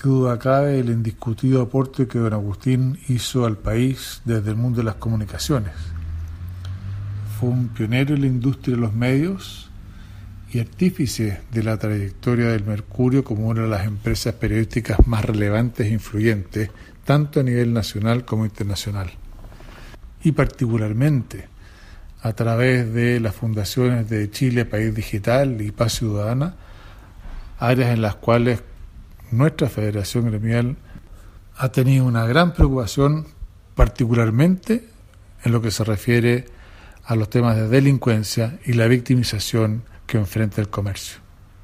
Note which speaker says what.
Speaker 1: Qué duda cabe el indiscutido aporte que don Agustín hizo al país desde el mundo de las comunicaciones. Fue un pionero en la industria de los medios y artífice de la trayectoria del Mercurio como una de las empresas periodísticas más relevantes e influyentes, tanto a nivel nacional como internacional. Y particularmente a través de las fundaciones de Chile País Digital y Paz Ciudadana, áreas en las cuales nuestra federación gremial ha tenido una gran preocupación, particularmente en lo que se refiere a los temas de delincuencia y la victimización que enfrenta el comercio.